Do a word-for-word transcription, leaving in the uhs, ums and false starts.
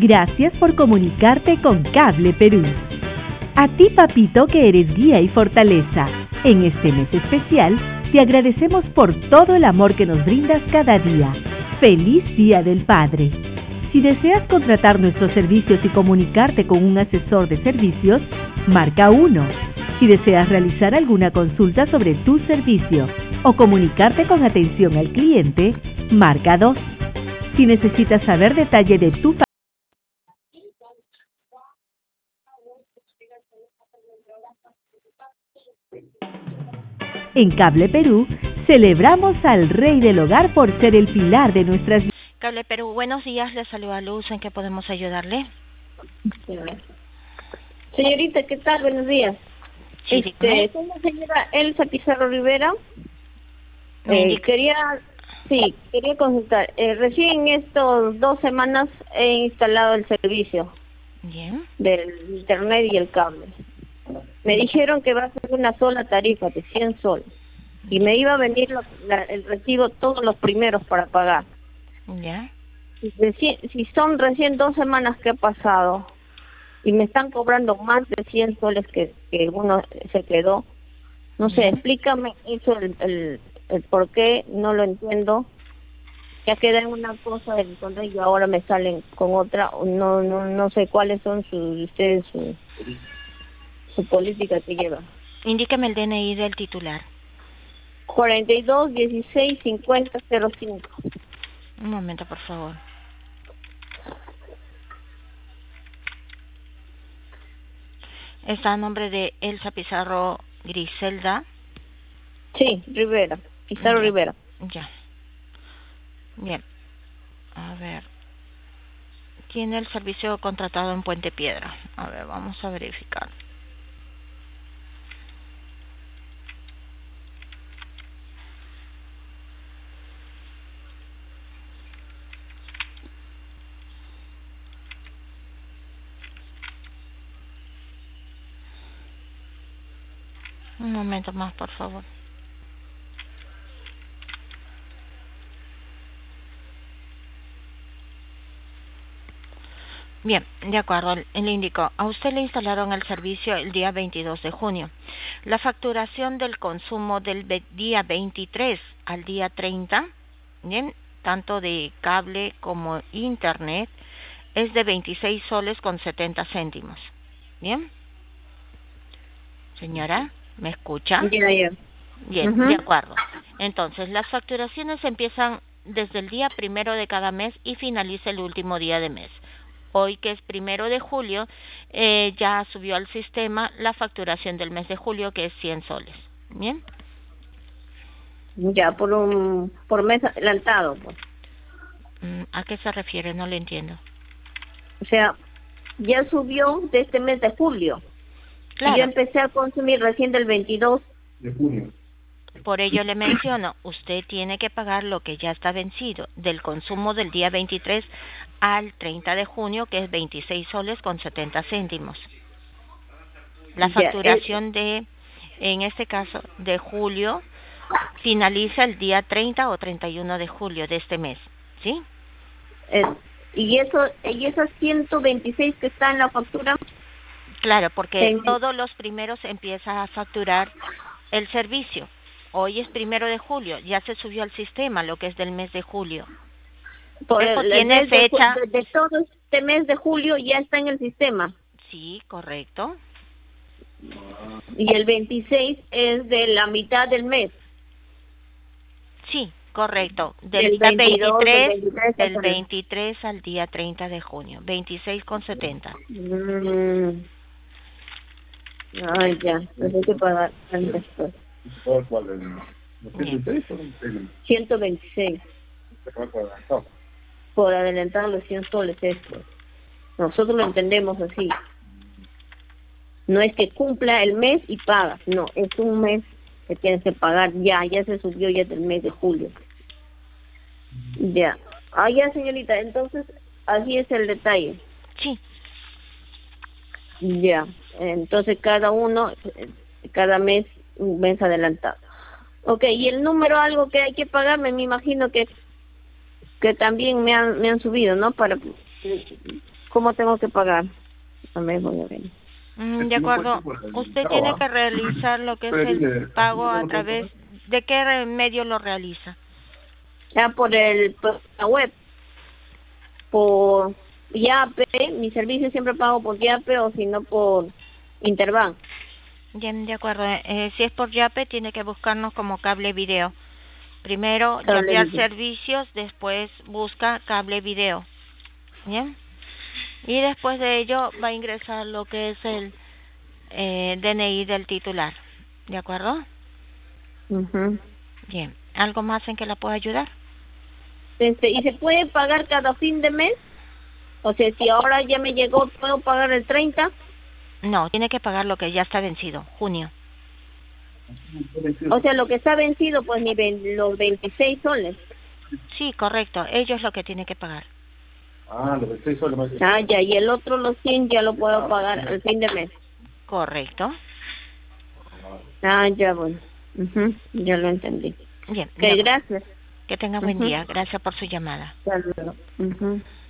Gracias por comunicarte con Cable Perú. A ti, papito, que eres guía y fortaleza. En este mes especial, te agradecemos por todo el amor que nos brindas cada día. ¡Feliz Día del Padre! Si deseas contratar nuestros servicios y comunicarte con un asesor de servicios, marca uno. Si deseas realizar alguna consulta sobre tu servicio o comunicarte con atención al cliente, marca dos. Si necesitas saber detalle de tu En Cable Perú, celebramos al Rey del Hogar por ser el pilar de nuestras vidas. Cable Perú, buenos días, le saluda Luz, ¿en qué podemos ayudarle? Señorita, ¿qué tal? Buenos días. Sí, este, soy la señora Elsa Pizarro Rivera. Eh, quería, sí, quería consultar. Eh, recién estos dos semanas he instalado el servicio Bien. del internet y el cable. Me dijeron que va a ser una sola tarifa de cien soles y me iba a venir la, la, el recibo todos los primeros para pagar. Ya. Si, si son recién dos semanas que ha pasado y me están cobrando más de cien soles que, que uno se quedó, no sé, explícame eso, el, el, el por qué, no lo entiendo. Ya queda en una cosa del internet y ahora me salen con otra, no no no sé cuáles son sus ustedes su, su política que lleva. Indíqueme el D N I del titular. cuarenta y dos dieciséis cincuenta cero cinco. Un momento, por favor. Está a nombre de Elsa Pizarro Griselda. Sí, Rivera, Pizarro ya. Rivera. Ya. Bien. A ver. Tiene el servicio contratado en Puente Piedra. A ver, vamos a verificar. Un momento más, por favor. Bien, de acuerdo, le indico, a usted le instalaron el servicio el día veintidós de junio. La facturación del consumo del día veintitrés al día treinta, bien, tanto de cable como internet, es de veintiséis soles con setenta céntimos. Bien. Señora, ¿me escucha? Ya, ya. Bien, Uh-huh. de acuerdo. Entonces, las facturaciones empiezan desde el día primero de cada mes y finaliza el último día de mes. Hoy, que es primero de julio, eh, ya subió al sistema la facturación del mes de julio, que es cien soles. ¿Bien? Ya, por un por mes adelantado, pues. ¿A qué se refiere? No le entiendo. O sea, ya subió de este mes de julio. Claro. Y yo empecé a consumir recién del veintidós de junio. Por ello le menciono, usted tiene que pagar lo que ya está vencido del consumo del día veintitrés al treinta de junio, que es veintiséis soles con setenta céntimos. La facturación de, en este caso, de julio, finaliza el día treinta o treinta y uno de julio de este mes, ¿sí? Eh, y eso y esas ciento veintiséis que está en la factura. Claro, porque en... todos los primeros empieza a facturar el servicio. Hoy es primero de julio, ya se subió al sistema lo que es del mes de julio. Por Eso el, tiene el fecha. De, de todo este mes de julio ya está en el sistema. Sí, correcto. Y el veintiséis es de la mitad del mes. Sí, correcto. Del, del veintidós, veintitrés, del veintitrés, del veintitrés al día treinta de junio, veintiséis con setenta. Mm. Ay, ya, no sé qué pagar. ¿Cuál es? ¿doscientos seis o ciento veintiséis? Por adelantado los cien soles esto. Nosotros lo entendemos así. No es que cumpla el mes y pagas, no, es un mes que tienes que pagar ya, ya se subió ya del mes de julio. Ya. Ah, ya, señorita, entonces así es el detalle. Sí. Ya, entonces cada uno, cada mes, un mes adelantado. Ok, y el número, algo que hay que pagarme, me imagino que que también me han me han subido, ¿no? Para ¿Cómo tengo que pagar? A ver, voy a ver. Mm, de acuerdo. Usted tiene que realizar lo que es el pago a través... ¿De qué re- medio lo realiza? Ya por el por la web, por Yape, mi servicio siempre pago por Yape o si no por Interbank. Bien, de acuerdo. Eh, si es por Yape, tiene que buscarnos como cable video. Primero, Cable yapear video. servicios, después busca cable video. Bien. Y después de ello va a ingresar lo que es el eh, D N I del titular. ¿De acuerdo? Ujú. Bien. ¿Algo más en que la pueda ayudar? Este, ¿y se puede pagar cada fin de mes? O sea, si ahora ya me llegó, ¿puedo pagar el treinta? No, tiene que pagar lo que ya está vencido, junio. O sea, lo que está vencido, pues mi vein- los veintiséis soles. Sí, correcto. Ello es lo que tiene que pagar. Ah, los veintiséis soles más. Ah, ya, y el otro, los cien, ya lo puedo pagar al fin de mes. Correcto. Ah, ya, bueno. Ujú, ya lo entendí. Bien. Ok, de acuerdo. gracias. Que tenga buen Ujú. día. Gracias por su llamada. Hasta luego. Ujú.